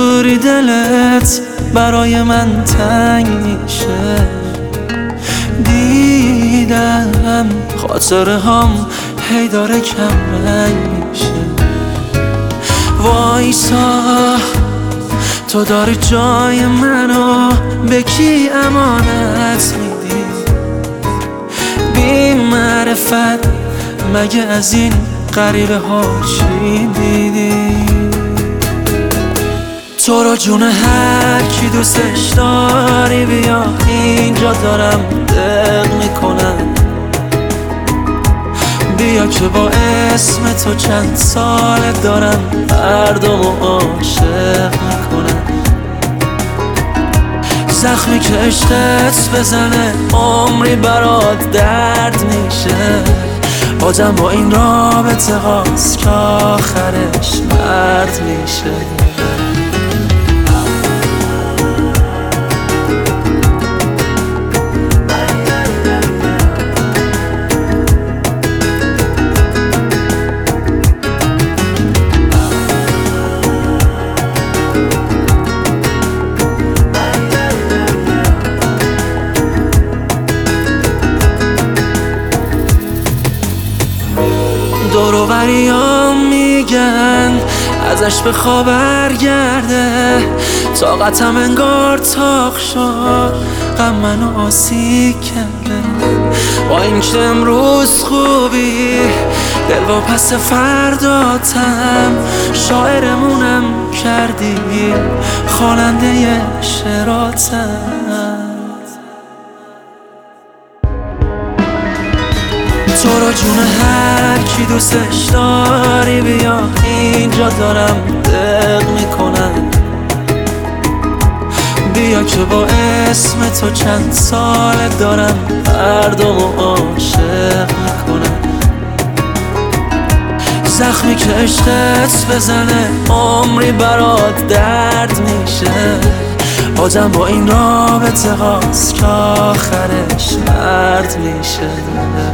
جوری دلت برای من تنگ میشه. دیدم خاطره هم هی داره کم رنگ میشه. وایسا تو داری جای منو به کی امانت میدی؟ بی معرفت مگه از این غریبه ها چی دیدی؟ تو رو جون هر کی دوستش داری بیا اینجا دارم دق میکنم. بیا که با اسم تو چند ساله دارم مردمو عاشق میکنم. زخمی که عشقت بزنه عمری برات درد میشه. آدم با این رابطه هاست که آخرش مرد میشه. دوروبریام میگن ازش بخوا برگرده. طاقتم انگار تاق شد، غم منو آسیب کرده. با اینکه امروز خوبی دل و پس فرداتم شاعرمونم کردی خواننده شعراتم. تو رو جون هر کی دوستش داری بیا اینجا دارم دق میکنم. بیا که با اسم تو چند ساله دارم مردمو عاشق میکنم. زخمی که عشقت بزنه عمری برات درد میشه. آدم با این رابطه هاست که آخرش مرد میشه.